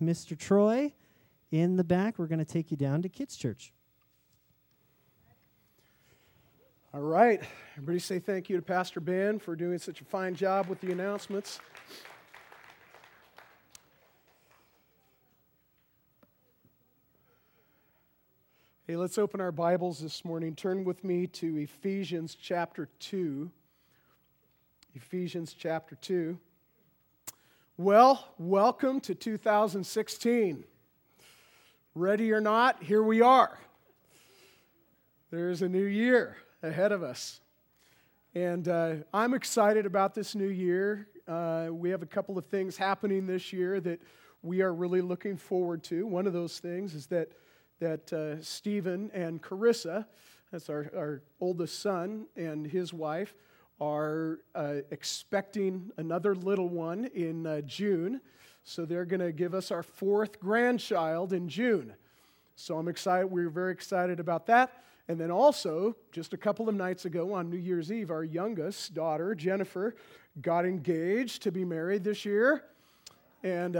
Mr. Troy in the back. We're going to take you down to Kids Church. All right. Everybody say thank you to Pastor Ben for doing such a fine job with the announcements. Hey, let's open our Bibles this morning. Turn with me to Ephesians chapter 2. Ephesians chapter 2. Well, welcome to 2016. Ready or not, here we are. There's a new year ahead of us. And I'm excited about this new year. We have a couple of things happening this year that we are really looking forward to. One of those things is that Stephen and Carissa, that's our oldest son, and his wife are expecting another little one in June. So they're going to give us our fourth grandchild in June. So I'm excited. We're very excited about that. And then also, just a couple of nights ago on New Year's Eve, our youngest daughter, Jennifer, got engaged to be married this year. And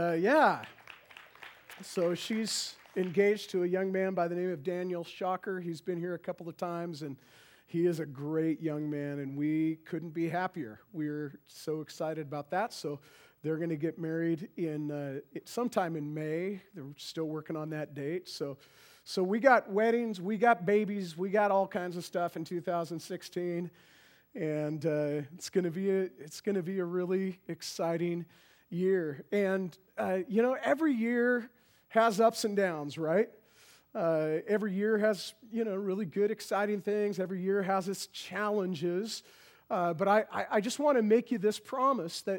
so she's engaged to a young man by the name of Daniel Shocker. He's been here a couple of times, and he is a great young man, and we couldn't be happier. We're so excited about that. So they're going to get married in sometime in May. They're still working on that date. So we got weddings, we got babies, we got all kinds of stuff in 2016, and it's going to be a really exciting year. And every year has ups and downs, right? Every year has, really good, exciting things. Every year has its challenges. But I just want to make you this promise that,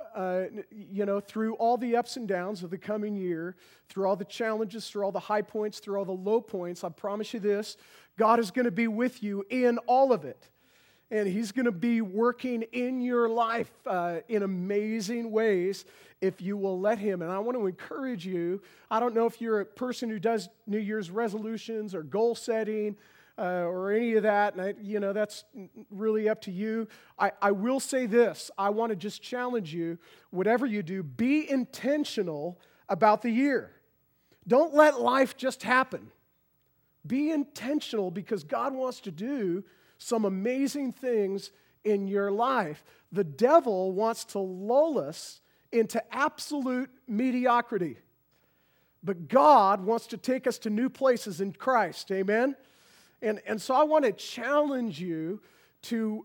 through all the ups and downs of the coming year, through all the challenges, through all the high points, through all the low points, I promise you this, God is going to be with you in all of it. And He's going to be working in your life in amazing ways if you will let Him. And I want to encourage you. I don't know if you're a person who does New Year's resolutions or goal setting or any of that, and that's really up to you. I will say this. I want to just challenge you, whatever you do, be intentional about the year. Don't let life just happen. Be intentional because God wants to do some amazing things in your life. The devil wants to lull us into absolute mediocrity. But God wants to take us to new places in Christ. Amen? And so I want to challenge you to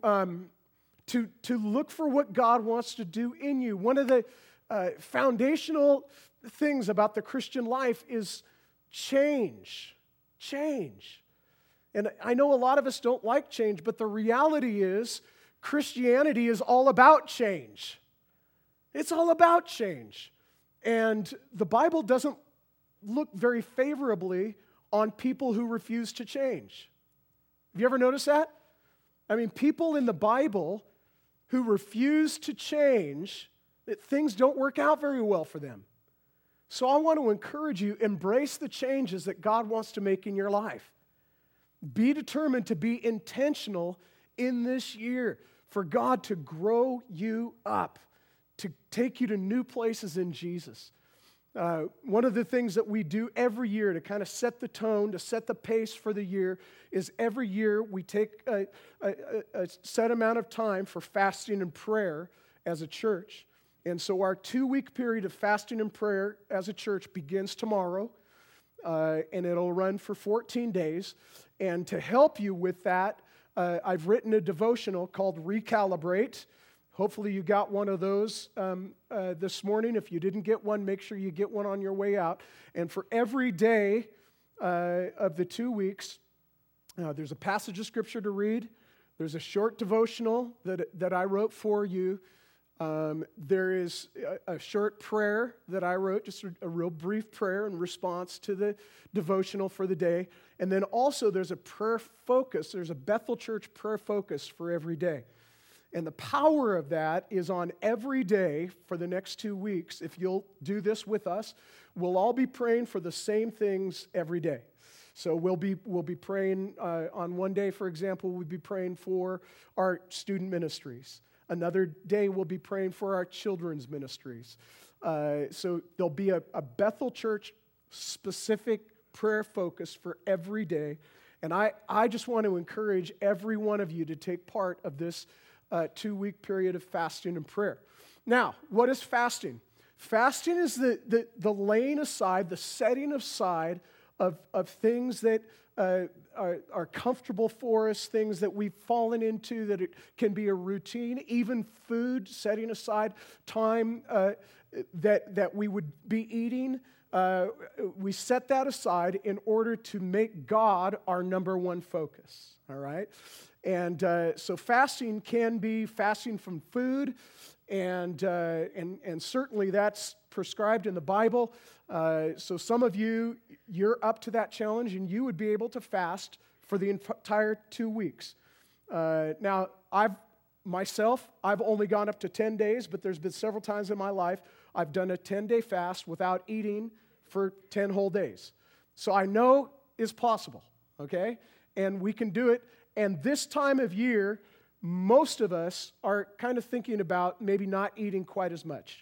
look for what God wants to do in you. One of the foundational things about the Christian life is change. Change. And I know a lot of us don't like change, but the reality is Christianity is all about change. It's all about change. And the Bible doesn't look very favorably on people who refuse to change. Have you ever noticed that? I mean, people in the Bible who refuse to change, that things don't work out very well for them. So I want to encourage you, embrace the changes that God wants to make in your life. Be determined to be intentional in this year for God to grow you up, to take you to new places in Jesus. One of the things that we do every year to kind of set the tone, to set the pace for the year, is every year we take a set amount of time for fasting and prayer as a church. And so our 2-week period of fasting and prayer as a church begins tomorrow, and it'll run for 14 days. And to help you with that, I've written a devotional called Recalibrate. Hopefully you got one of those this morning. If you didn't get one, make sure you get one on your way out. And for every day of the 2 weeks, there's a passage of Scripture to read. There's a short devotional that I wrote for you. There is a short prayer that I wrote, just a real brief prayer in response to the devotional for the day. And then also there's a prayer focus. There's a Bethel Church prayer focus for every day. And the power of that is on every day for the next 2 weeks. If you'll do this with us, we'll all be praying for the same things every day. So we'll be praying on one day, for example, we'll be praying for our student ministries. Another day we'll be praying for our children's ministries. So there'll be a Bethel Church specific prayer focus for every day. And I just want to encourage every one of you to take part of this 2-week period of fasting and prayer. Now, what is fasting? Fasting is the laying aside, the setting aside of things that are comfortable for us, things that we've fallen into, that it can be a routine, even food, setting aside time that we would be eating. We set that aside in order to make God our number one focus, all right? And so fasting can be fasting from food, and certainly that's prescribed in the Bible. So some of you, you're up to that challenge, and you would be able to fast for the entire 2 weeks. Now, I've only gone up to 10 days, but there's been several times in my life I've done a 10-day fast without eating for 10 whole days. So I know it's possible, okay? And we can do it. And this time of year, most of us are kind of thinking about maybe not eating quite as much.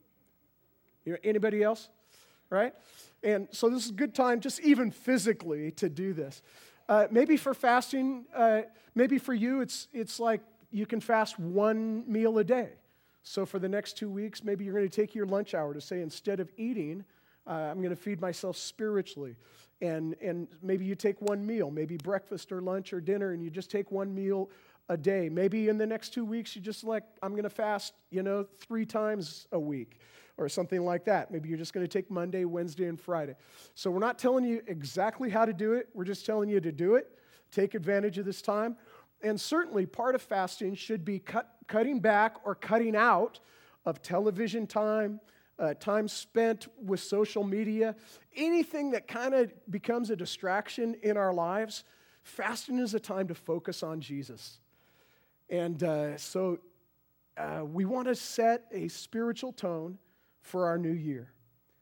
Anybody else? Right? And so this is a good time just even physically to do this. Maybe for fasting, maybe for you it's like you can fast 1 meal a day. So for the next 2 weeks, maybe you're going to take your lunch hour to say, instead of eating, I'm going to feed myself spiritually. And maybe you take 1 meal, maybe breakfast or lunch or dinner, and you just take 1 meal a day. Maybe in the next 2 weeks, you just I'm going to fast, 3 times a week or something like that. Maybe you're just going to take Monday, Wednesday, and Friday. So we're not telling you exactly how to do it. We're just telling you to do it. Take advantage of this time. And certainly part of fasting should be cutting back or cutting out of television time, time spent with social media, anything that kind of becomes a distraction in our lives. Fasting is a time to focus on Jesus. And so we want to set a spiritual tone for our new year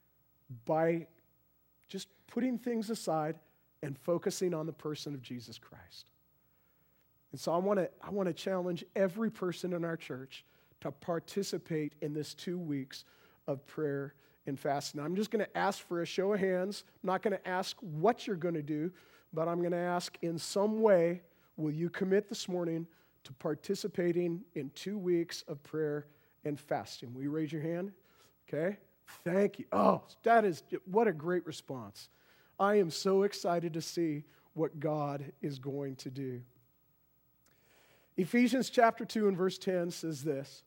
by just putting things aside and focusing on the person of Jesus Christ. And so I want to challenge every person in our church to participate in this 2 weeks of prayer and fasting. I'm just going to ask for a show of hands. I'm not going to ask what you're going to do, but I'm going to ask in some way, will you commit this morning to participating in 2 weeks of prayer and fasting? Will you raise your hand? Okay. Thank you. Oh, what a great response. I am so excited to see what God is going to do. Ephesians chapter 2 and verse 10 says this: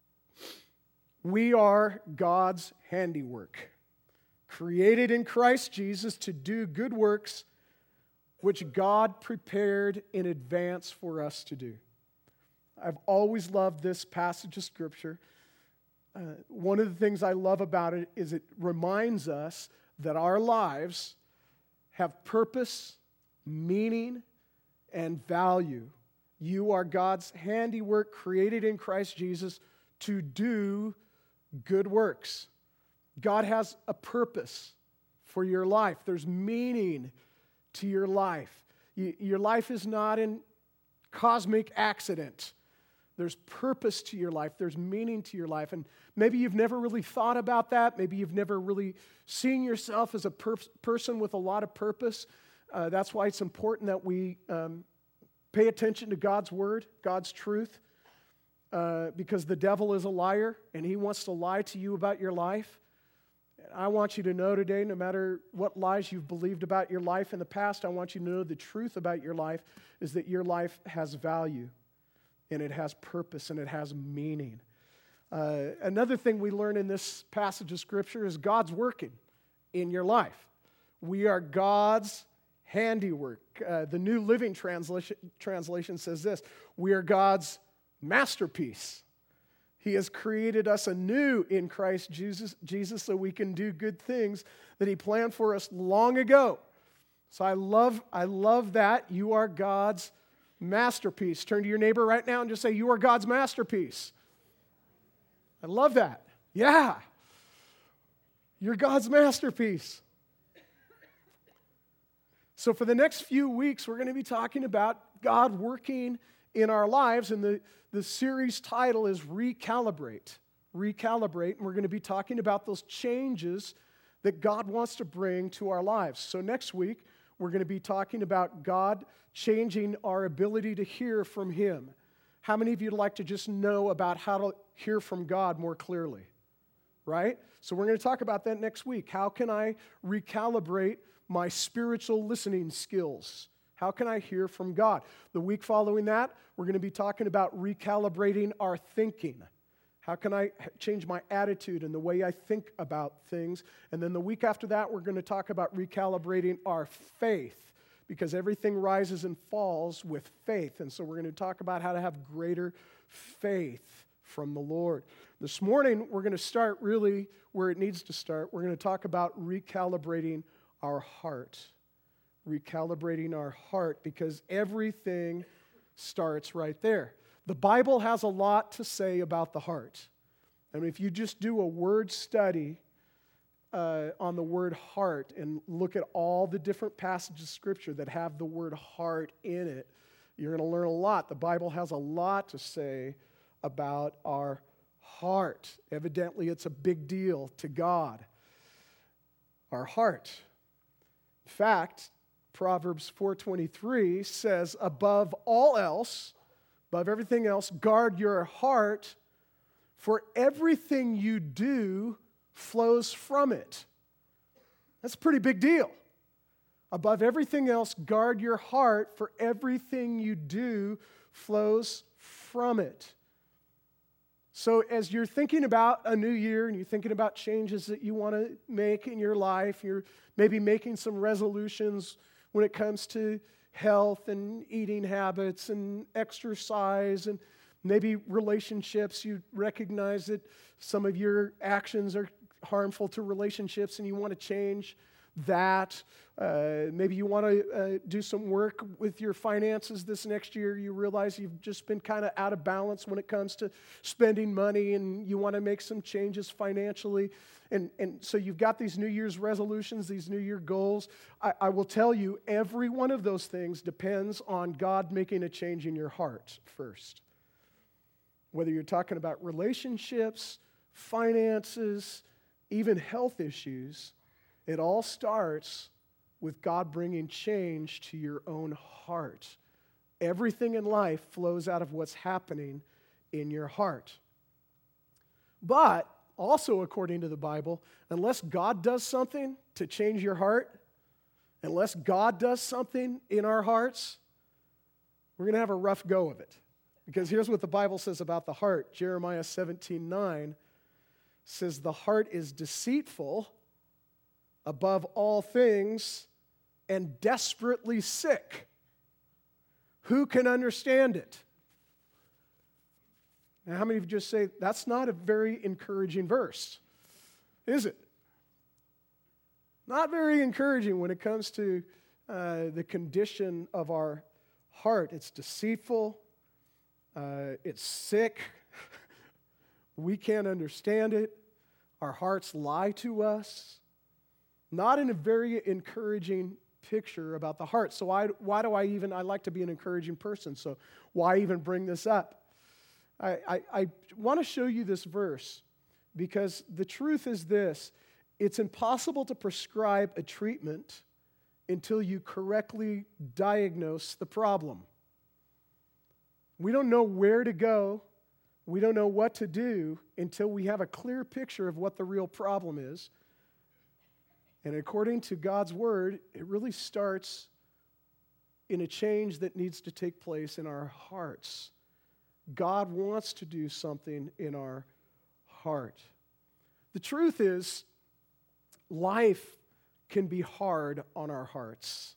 we are God's handiwork, created in Christ Jesus to do good works, which God prepared in advance for us to do. I've always loved this passage of Scripture. One of the things I love about it is it reminds us that our lives have purpose, meaning, and value. You are God's handiwork, created in Christ Jesus to do good works. God has a purpose for your life. There's meaning to your life. Your life is not in cosmic accident. There's purpose to your life. There's meaning to your life. And maybe you've never really thought about that. Maybe you've never really seen yourself as a person with a lot of purpose. That's why it's important that we pay attention to God's word, God's truth, because the devil is a liar, and he wants to lie to you about your life. And I want you to know today, no matter what lies you've believed about your life in the past, I want you to know the truth about your life is that your life has value, and it has purpose, and it has meaning. Another thing we learn in this passage of Scripture is God's working in your life. We are God's handiwork. The New Living Translation says this: we are God's masterpiece. He has created us anew in Christ Jesus so we can do good things that He planned for us long ago. So I love that. You are God's masterpiece. Turn to your neighbor right now and just say, you are God's masterpiece. I love that. Yeah. You're God's masterpiece. So for the next few weeks, we're going to be talking about God working in our lives, and the series title is Recalibrate. recalibrate, and we're going to be talking about those changes that God wants to bring to our lives. So next week, we're going to be talking about God changing our ability to hear from Him. How many of you would like to just know about how to hear from God more clearly? Right? So we're going to talk about that next week. How can I recalibrate my spiritual listening skills? How can I hear from God? The week following that, we're going to be talking about recalibrating our thinking. How can I change my attitude and the way I think about things? And then the week after that, we're going to talk about recalibrating our faith, because everything rises and falls with faith. And so we're going to talk about how to have greater faith from the Lord. This morning, we're going to start really where it needs to start. We're going to talk about recalibrating our heart. Recalibrating our heart, because everything starts right there. The Bible has a lot to say about the heart. And if you just do a word study on the word heart and look at all the different passages of Scripture that have the word heart in it, you're going to learn a lot. The Bible has a lot to say about our heart. Evidently, it's a big deal to God. Our heart. In fact, Proverbs 4:23 says, above all else, above everything else, guard your heart, for everything you do flows from it. That's a pretty big deal. Above everything else, guard your heart, for everything you do flows from it. So as you're thinking about a new year and you're thinking about changes that you want to make in your life, you're maybe making some resolutions when it comes to health and eating habits and exercise and maybe relationships. You recognize that some of your actions are harmful to relationships and you want to change that. Maybe you want to do some work with your finances this next year. You realize you've just been kind of out of balance when it comes to spending money and you want to make some changes financially. And so you've got these New Year's resolutions, these New Year goals. I will tell you, every one of those things depends on God making a change in your heart first. Whether you're talking about relationships, finances, even health issues, it all starts with God bringing change to your own heart. Everything in life flows out of what's happening in your heart. But also, according to the Bible, unless God does something to change your heart, unless God does something in our hearts, we're going to have a rough go of it. Because here's what the Bible says about the heart. Jeremiah 17:9 says, the heart is deceitful above all things and desperately sick. Who can understand it? Now, how many of you just say, that's not a very encouraging verse, is it? Not very encouraging when it comes to the condition of our heart. It's deceitful. It's sick. We can't understand it. Our hearts lie to us. Not in a very encouraging picture about the heart. So why do I like to be an encouraging person, so why even bring this up? I want to show you this verse because the truth is this: it's impossible to prescribe a treatment until you correctly diagnose the problem. We don't know where to go. We don't know what to do until we have a clear picture of what the real problem is. And according to God's word, it really starts in a change that needs to take place in our hearts. God wants to do something in our heart. The truth is, life can be hard on our hearts.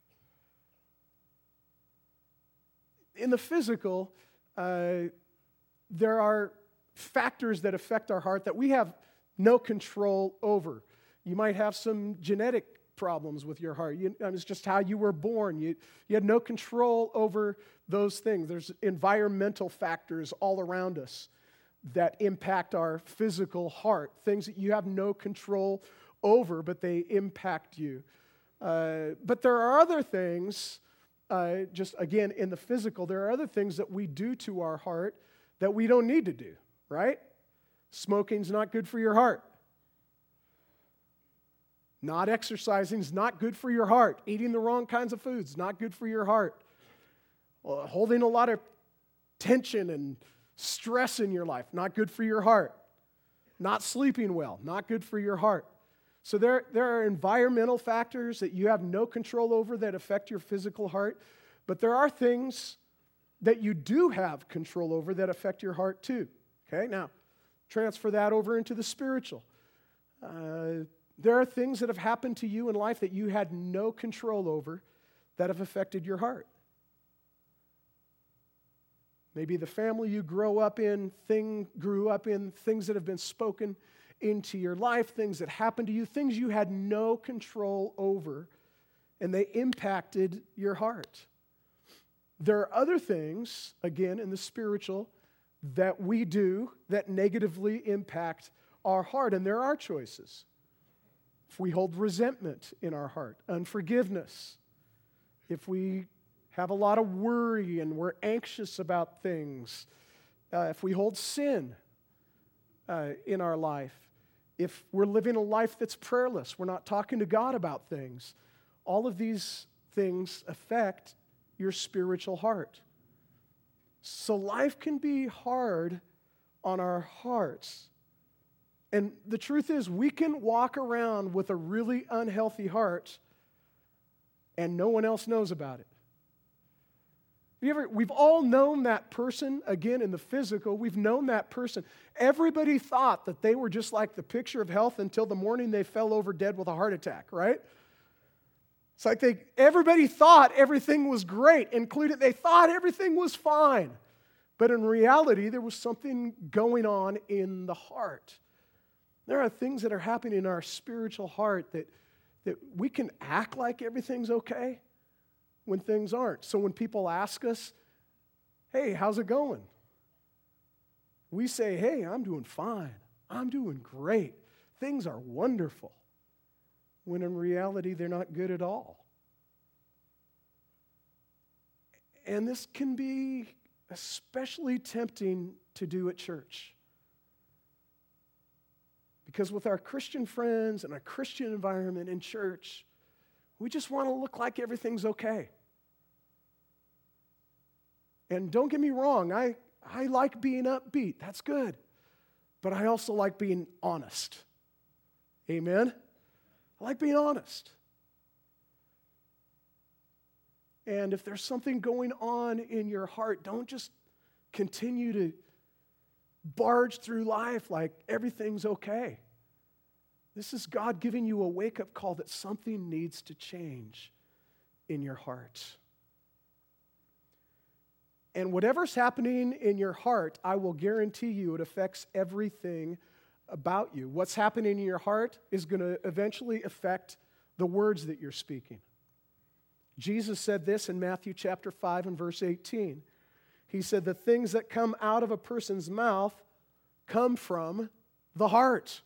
In the physical, there are factors that affect our heart that we have no control over. You might have some genetic problems with your heart. It's just how you were born. You had no control over those things. There's environmental factors all around us that impact our physical heart, things that you have no control over, but they impact you. But there are other things, just again in the physical, there are other things that we do to our heart that we don't need to do, right? Smoking's not good for your heart. Not exercising is not good for your heart. Eating the wrong kinds of foods, not good for your heart. Holding a lot of tension and stress in your life, not good for your heart. Not sleeping well, not good for your heart. So there are environmental factors that you have no control over that affect your physical heart, but there are things that you do have control over that affect your heart too. Okay, now transfer that over into the spiritual. There are things that have happened to you in life that you had no control over that have affected your heart. Maybe the family you grew up in, things that have been spoken into your life, things that happened to you, things you had no control over, and they impacted your heart. There are other things, again, in the spiritual, that we do that negatively impact our heart, and there are choices. If we hold resentment in our heart, unforgiveness, if we have a lot of worry and we're anxious about things, if we hold sin in our life, if we're living a life that's prayerless, we're not talking to God about things, all of these things affect your spiritual heart. So life can be hard on our hearts. And the truth is, we can walk around with a really unhealthy heart and no one else knows about it. We've all known that person, again, in the physical, we've known that person. Everybody thought that they were just like the picture of health until the morning they fell over dead with a heart attack, right? It's like everybody thought everything was great, they thought everything was fine. But in reality, there was something going on in the heart. There are things that are happening in our spiritual heart that we can act like everything's okay when things aren't. So when people ask us, hey, how's it going? We say, hey, I'm doing fine. I'm doing great. Things are wonderful. When in reality, they're not good at all. And this can be especially tempting to do at church. Because with our Christian friends and our Christian environment in church, we just want to look like everything's okay. And don't get me wrong, I like being upbeat. That's good. But I also like being honest. Amen? I like being honest. And if there's something going on in your heart, don't just continue to barge through life like everything's okay. This is God giving you a wake-up call that something needs to change in your heart. And whatever's happening in your heart, I will guarantee you it affects everything about you. What's happening in your heart is going to eventually affect the words that you're speaking. Jesus said this in Matthew chapter 5 and verse 18. He said, the things that come out of a person's mouth come from the heart.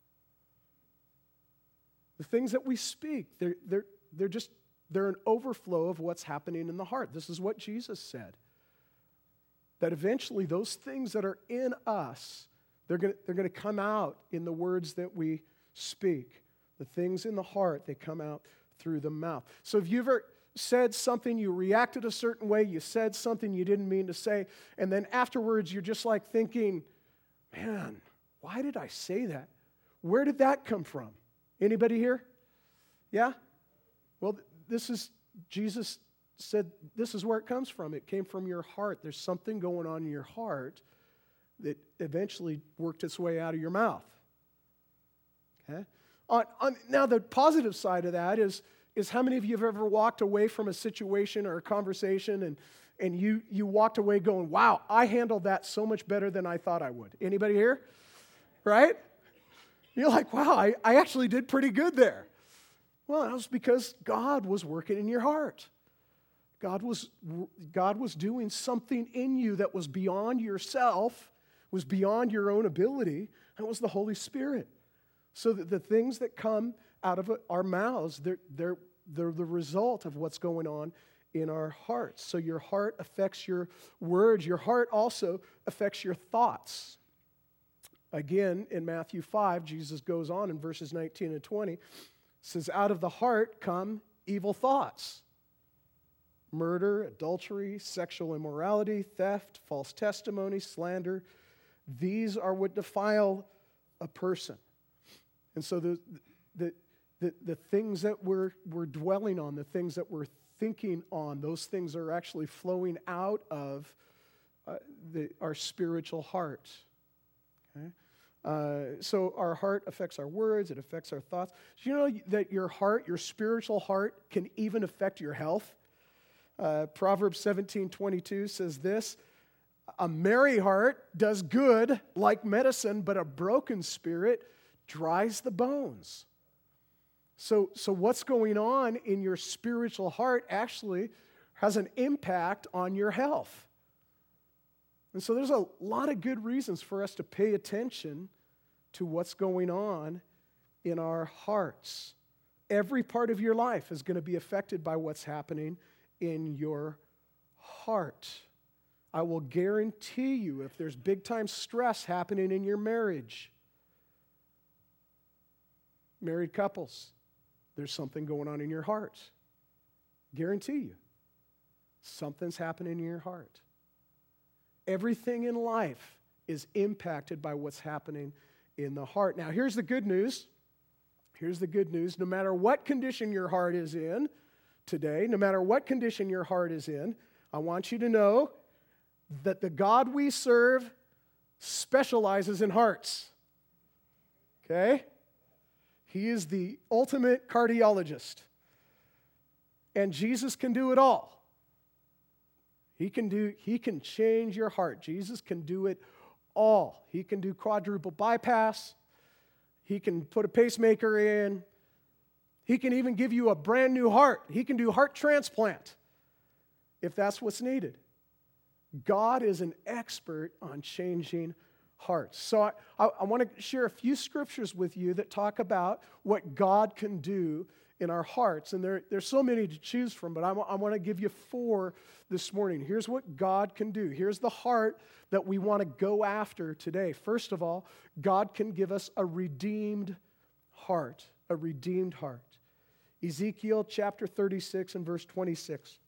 The things that we speak, they're an overflow of what's happening in the heart. This is what Jesus said. That eventually those things that are in us, they're going to come out in the words that we speak. The things in the heart, they come out through the mouth. So if you ever said something, you reacted a certain way, you said something you didn't mean to say, and then afterwards you're just like thinking, man, why did I say that? Where did that come from? Anybody here? Yeah? Well, Jesus said this is where it comes from. It came from your heart. There's something going on in your heart that eventually worked its way out of your mouth. Okay? Now, the positive side of that is how many of you have ever walked away from a situation or a conversation and you walked away going, wow, I handled that so much better than I thought I would. Anybody here? Right? You're like, wow, I actually did pretty good there. Well, that was because God was working in your heart. God was doing something in you that was beyond yourself, was beyond your own ability. That was the Holy Spirit. So that the things that come out of our mouths, they're the result of what's going on in our hearts. So your heart affects your words. Your heart also affects your thoughts. Again, in Matthew 5, Jesus goes on in verses 19 and 20, says, out of the heart come evil thoughts, murder, adultery, sexual immorality, theft, false testimony, slander. These are what defile a person. And so the things that we're dwelling on, the things that we're thinking on, those things are actually flowing out of our spiritual heart. Okay? So our heart affects our words, it affects our thoughts. Do you know that your heart, your spiritual heart, can even affect your health? Proverbs 17:22 says this, a merry heart does good like medicine, but a broken spirit dries the bones. So what's going on in your spiritual heart actually has an impact on your health. And so there's a lot of good reasons for us to pay attention to what's going on in our hearts. Every part of your life is going to be affected by what's happening in your heart. I will guarantee you, if there's big-time stress happening in your marriage, married couples, there's something going on in your heart. Guarantee you. Something's happening in your heart. Everything in life is impacted by what's happening in the heart. Now, here's the good news. Here's the good news. No matter what condition your heart is in today, no matter what condition your heart is in, I want you to know that the God we serve specializes in hearts. Okay? He is the ultimate cardiologist. And Jesus can do it all. He can change your heart. Jesus can do it all. He can do quadruple bypass. He can put a pacemaker in. He can even give you a brand new heart. He can do heart transplant if that's what's needed. God is an expert on changing hearts. So I want to share a few scriptures with you that talk about what God can do in our hearts. And there's so many to choose from, but I want to give you 4 this morning. Here's what God can do. Here's the heart that we want to go after today. First of all, God can give us a redeemed heart, a redeemed heart. Ezekiel chapter 36 and verse 26.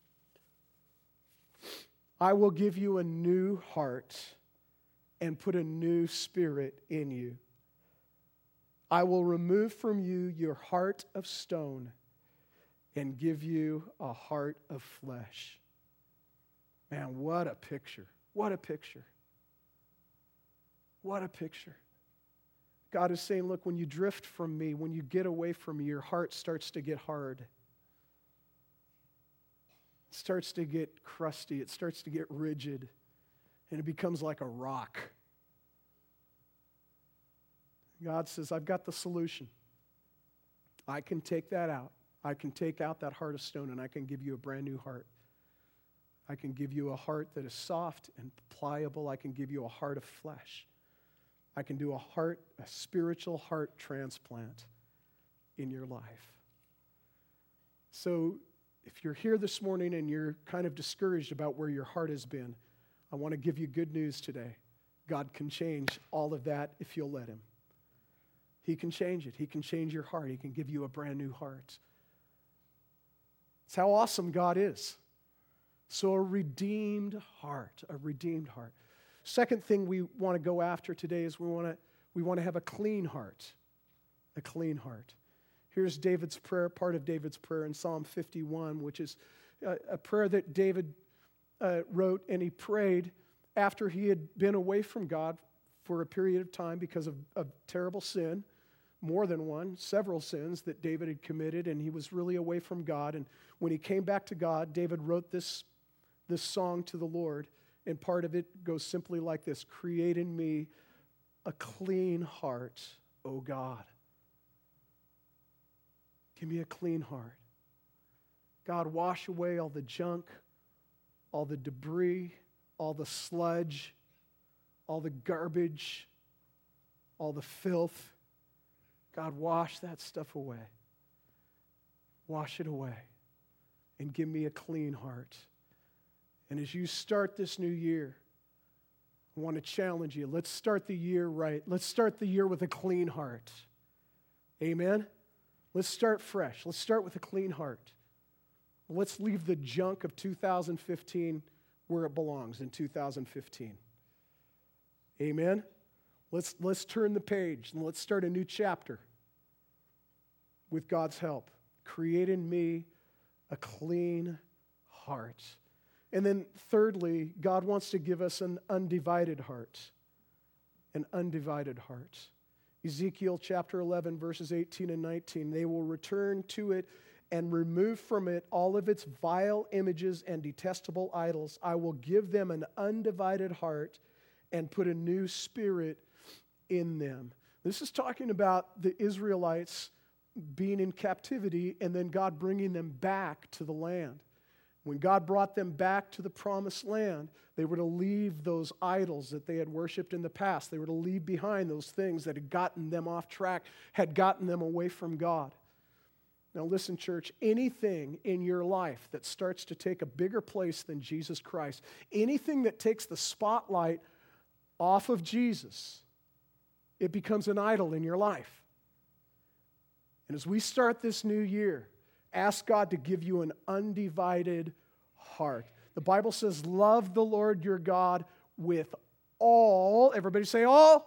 I will give you a new heart and put a new spirit in you. I will remove from you your heart of stone and give you a heart of flesh. Man, what a picture. What a picture. What a picture. God is saying, look, when you drift from me, when you get away from me, your heart starts to get hard. It starts to get crusty. It starts to get rigid. And it becomes like a rock. God says, I've got the solution. I can take that out. I can take out that heart of stone and I can give you a brand new heart. I can give you a heart that is soft and pliable. I can give you a heart of flesh. I can do a spiritual heart transplant in your life. So if you're here this morning and you're kind of discouraged about where your heart has been, I want to give you good news today. God can change all of that if you'll let Him. He can change it. He can change your heart. He can give you a brand new heart. It's how awesome God is. So a redeemed heart, a redeemed heart. Second thing we want to go after today is we want to have a clean heart, a clean heart. Here's David's prayer, part of David's prayer in Psalm 51, which is a prayer that David wrote, and he prayed after he had been away from God for a period of time because of terrible sin, more than one, several sins that David had committed, and he was really away from God. And when he came back to God, David wrote this song to the Lord, and part of it goes simply like this: create in me a clean heart, O God. Give me a clean heart. God, wash away all the junk, all the debris, all the sludge, all the garbage, all the filth. God, wash that stuff away. Wash it away and give me a clean heart. And as you start this new year, I want to challenge you. Let's start the year right. Let's start the year with a clean heart. Amen? Let's start fresh. Let's start with a clean heart. Let's leave the junk of 2015 where it belongs in 2015. Amen? Let's turn the page and let's start a new chapter with God's help. Create in me a clean heart. And then thirdly, God wants to give us an undivided heart. An undivided heart. Ezekiel chapter 11, verses 18 and 19. They will return to it and remove from it all of its vile images and detestable idols. I will give them an undivided heart and put a new spirit in them. This is talking about the Israelites being in captivity and then God bringing them back to the land. When God brought them back to the promised land, they were to leave those idols that they had worshiped in the past. They were to leave behind those things that had gotten them off track, had gotten them away from God. Now listen, church, anything in your life that starts to take a bigger place than Jesus Christ, anything that takes the spotlight off of Jesus, it becomes an idol in your life. And as we start this new year, ask God to give you an undivided heart. The Bible says, love the Lord your God with all, everybody say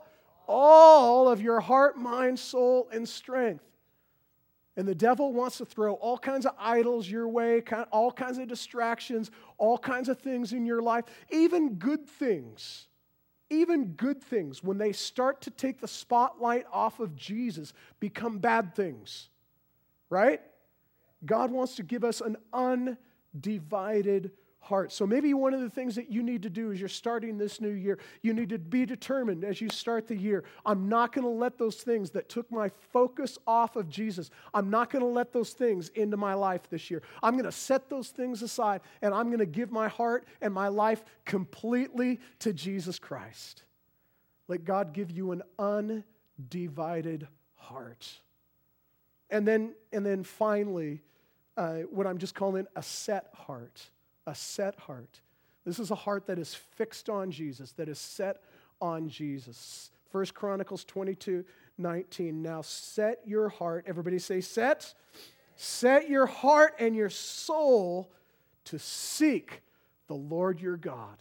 all of your heart, mind, soul, and strength. And the devil wants to throw all kinds of idols your way, all kinds of distractions, all kinds of things in your life, even good things. Even good things, when they start to take the spotlight off of Jesus, become bad things. Right? God wants to give us an undivided heart. So maybe one of the things that you need to do as you're starting this new year, you need to be determined as you start the year. I'm not going to let those things that took my focus off of Jesus, I'm not going to let those things into my life this year. I'm going to set those things aside and I'm going to give my heart and my life completely to Jesus Christ. Let God give you an undivided heart. And then finally, what I'm just calling a set heart. A set heart. This is a heart that is fixed on Jesus, that is set on Jesus. 1 Chronicles 22:19. Now set your heart, everybody say set. Set your heart and your soul to seek the Lord your God.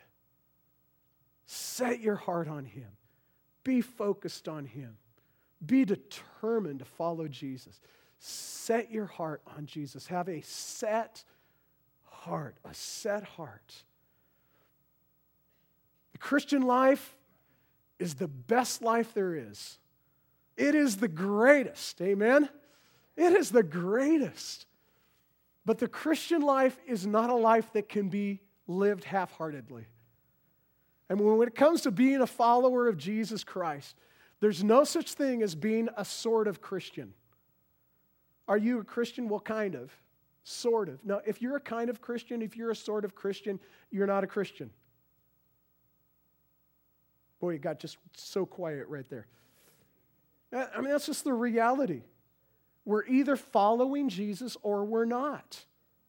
Set your heart on Him. Be focused on Him. Be determined to follow Jesus. Set your heart on Jesus. Have a set heart, a set heart. The Christian life is the best life there is. It is the greatest, amen? It is the greatest. But the Christian life is not a life that can be lived half-heartedly. And when it comes to being a follower of Jesus Christ, there's no such thing as being a sort of Christian. Are you a Christian? Well, kind of. Sort of. Now, if you're a kind of Christian, if you're a sort of Christian, you're not a Christian. Boy, it got just so quiet right there. I mean, that's just the reality. We're either following Jesus or we're not.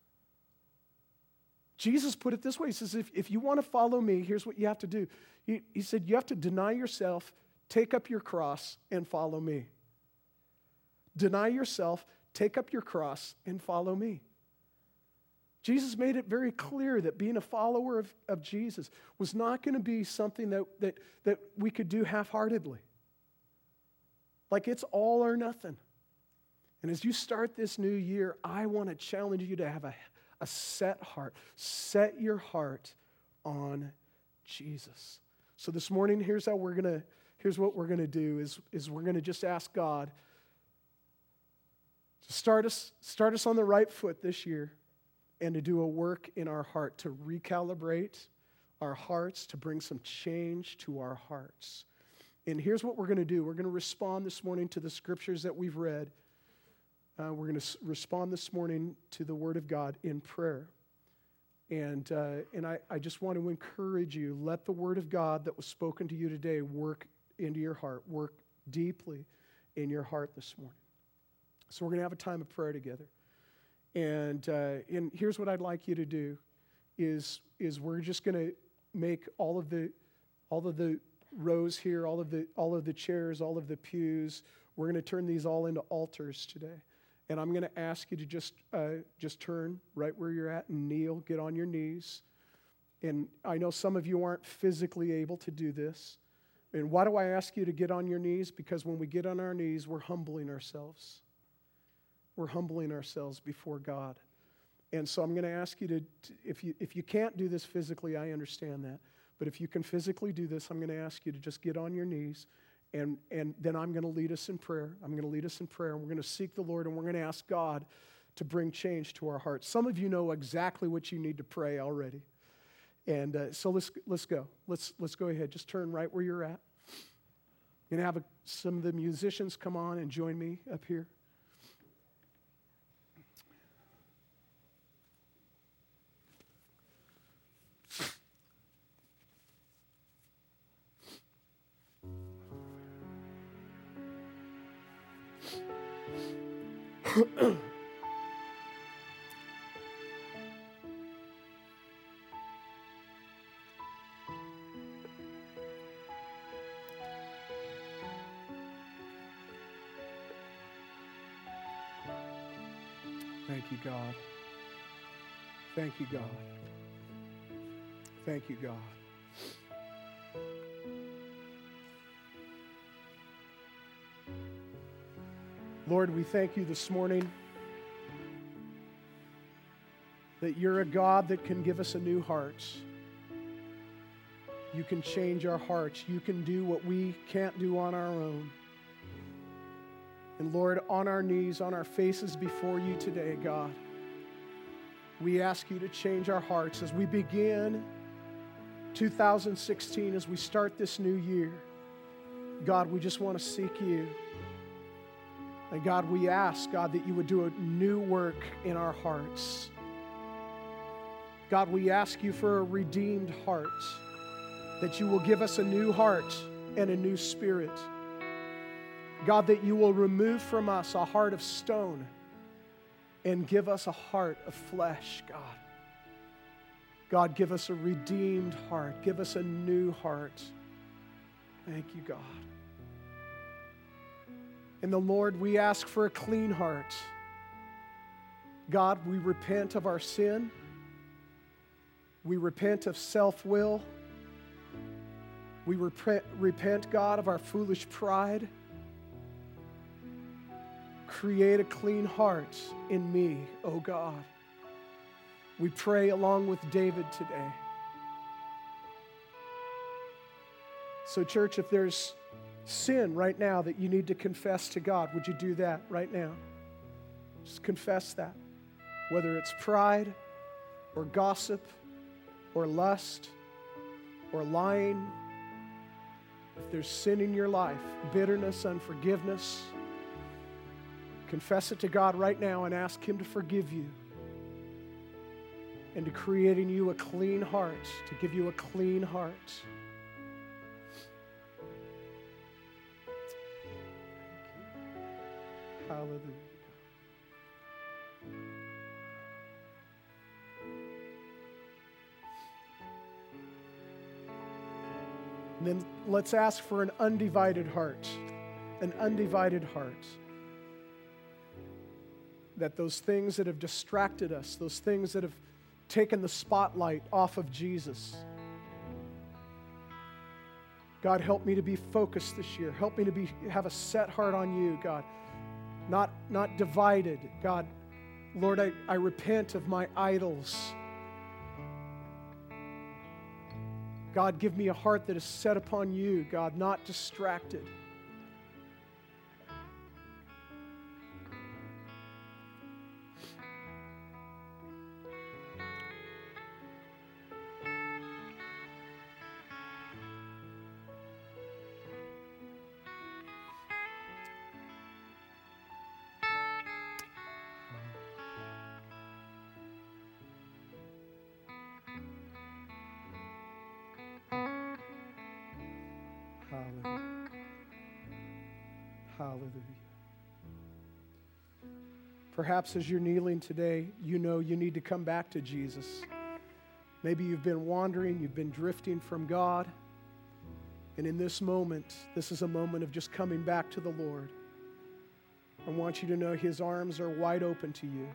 Jesus put it this way. He says, if you want to follow me, here's what you have to do. He said, you have to deny yourself, take up your cross, and follow me. Deny yourself, take up your cross, and follow me. Jesus made it very clear that being a follower of Jesus was not going to be something that we could do half-heartedly. Like it's all or nothing. And as you start this new year, I want to challenge you to have a set heart. Set your heart on Jesus. So this morning, here's what we're going to do is we're going to just ask God to start us on the right foot this year and to do a work in our heart, to recalibrate our hearts, to bring some change to our hearts. And here's what we're going to do. We're going to respond this morning to the scriptures that we've read. We're going to respond this morning to the Word of God in prayer. And I just want to encourage you, let the Word of God that was spoken to you today work into your heart, work deeply in your heart this morning. So we're going to have a time of prayer together. And here's what I'd like you to do is we're just going to make all of the all of the rows here, all of the chairs, all of the pews, we're going to turn these all into altars today. And I'm going to ask you to just turn right where you're at and kneel, get on your knees. And I know some of you aren't physically able to do this. And why do I ask you to get on your knees? Because when we get on our knees, we're humbling ourselves. We're humbling ourselves before God. And so I'm going to ask you to, if you can't do this physically, I understand that. But if you can physically do this, I'm going to ask you to just get on your knees. And then I'm going to lead us in prayer. I'm going to lead us in prayer. And we're going to seek the Lord, and we're going to ask God to bring change to our hearts. Some of you know exactly what you need to pray already. And so let's go. Let's go ahead. Just turn right where you're at. And have some of the musicians come on and join me up here. Thank you, God. Thank you, God. Thank you, God. Lord, we thank you this morning that you're a God that can give us a new heart. You can change our hearts. You can do what we can't do on our own. And Lord, on our knees, on our faces before you today, God, we ask you to change our hearts as we begin 2016, as we start this new year. God, we just want to seek you. And God, we ask, God, that you would do a new work in our hearts. God, we ask you for a redeemed heart, that you will give us a new heart and a new spirit. God, that you will remove from us a heart of stone and give us a heart of flesh, God. God, give us a redeemed heart. Give us a new heart. Thank you, God. And the Lord, we ask for a clean heart. God, we repent of our sin. We repent of self-will. We repent, God, of our foolish pride. Create a clean heart in me, O God. We pray along with David today. So, church, if there's sin right now that you need to confess to God, would you do that right now? Just confess that. Whether it's pride or gossip or lust or lying, if there's sin in your life, bitterness, unforgiveness, confess it to God right now and ask Him to forgive you and to create in you a clean heart, to give you a clean heart. Hallelujah. And then let's ask for an undivided heart. An undivided heart. That those things that have distracted us, those things that have taken the spotlight off of Jesus. God, help me to be focused this year. Help me to have a set heart on you, God. Not divided. God, Lord, I repent of my idols. God, give me a heart that is set upon you, God, not distracted. Hallelujah. Hallelujah. Perhaps as you're kneeling today, you know you need to come back to Jesus. Maybe you've been wandering, you've been drifting from God. And in this moment, this is a moment of just coming back to the Lord. I want you to know His arms are wide open to you.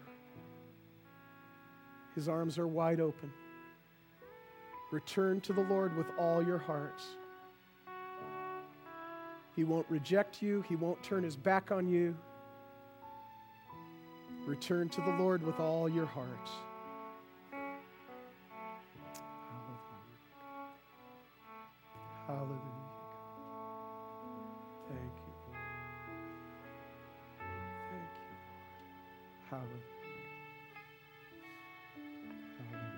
His arms are wide open. Return to the Lord with all your hearts. He won't reject you. He won't turn His back on you. Return to the Lord with all your hearts. Hallelujah. Thank you. Thank you. Hallelujah. Hallelujah.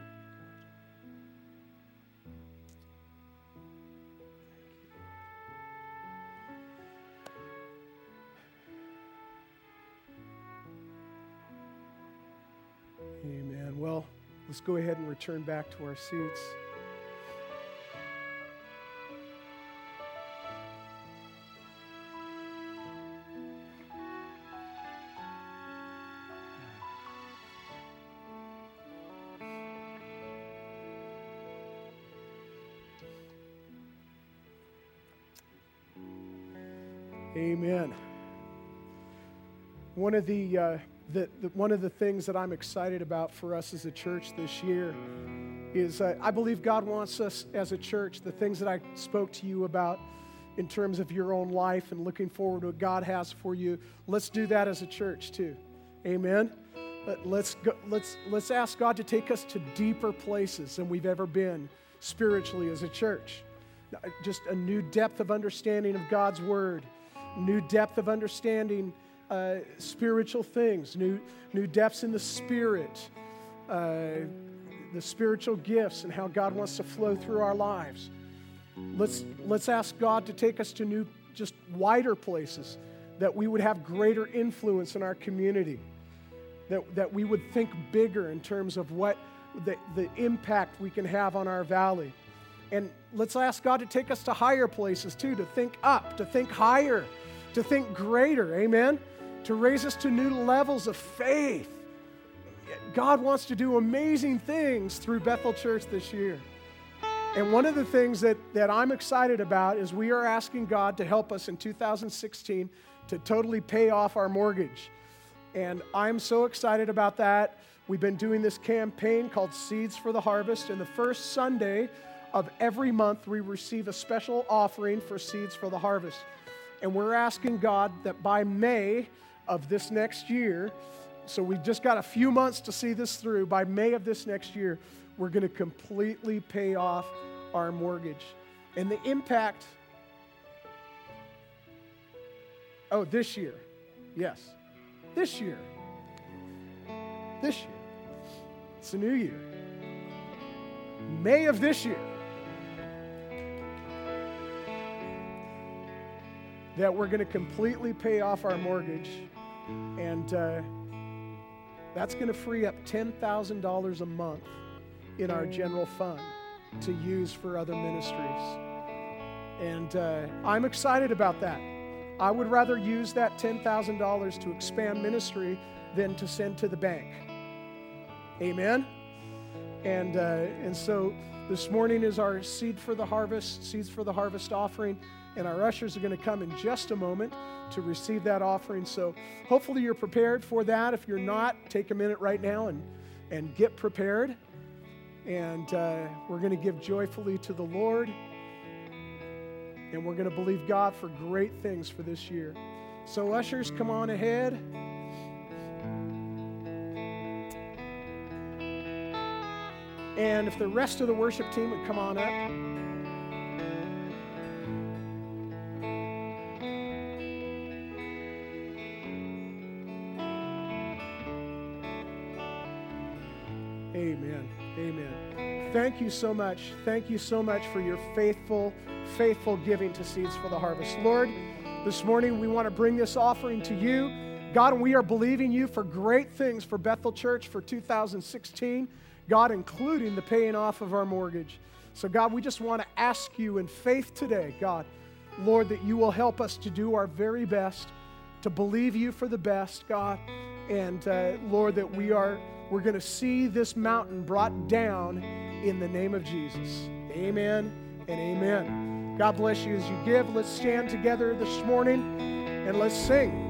Amen. Well, let's go ahead and return back to our seats. Amen. One of the things that I'm excited about for us as a church this year is I believe God wants us as a church, the things that I spoke to you about in terms of your own life and looking forward to what God has for you. Let's do that as a church too. Amen. Let's ask God to take us to deeper places than we've ever been spiritually as a church. Just a new depth of understanding of God's Word, new depth of understanding spiritual things, new depths in the Spirit, the spiritual gifts and how God wants to flow through our lives. Let's ask God to take us to new, just wider places, that we would have greater influence in our community, that we would think bigger in terms of what the impact we can have on our valley. And let's ask God to take us to higher places too, to think up, to think higher, to think greater, amen? To raise us to new levels of faith. God wants to do amazing things through Bethel Church this year. And one of the things that I'm excited about is we are asking God to help us in 2016 to totally pay off our mortgage. And I'm so excited about that. We've been doing this campaign called Seeds for the Harvest, and the first Sunday of every month we receive a special offering for Seeds for the Harvest. And we're asking God that by May of this next year, so we've just got a few months to see this through, by May of this next year, we're going to completely pay off our mortgage. And the impact, this year, yes, this year, it's a new year, May of this year, that we're going to completely pay off our mortgage, and that's going to free up $10,000 a month in our general fund to use for other ministries. And I'm excited about that. I would rather use that $10,000 to expand ministry than to send to the bank. Amen? And so this morning is our Seeds for the Harvest offering. And our ushers are going to come in just a moment to receive that offering. So hopefully you're prepared for that. If you're not, take a minute right now and get prepared. And we're going to give joyfully to the Lord. And we're going to believe God for great things for this year. So ushers, come on ahead. And if the rest of the worship team would come on up. Amen. Amen. Thank you so much. Thank you so much for your faithful giving to Seeds for the Harvest. Lord, this morning we want to bring this offering to you. God, and we are believing you for great things for Bethel Church for 2016. God, including the paying off of our mortgage. So God, we just want to ask you in faith today, God, Lord, that you will help us to do our very best, to believe you for the best, God. And Lord, that we're going to see this mountain brought down in the name of Jesus. Amen and amen. God bless you as you give. Let's stand together this morning and let's sing.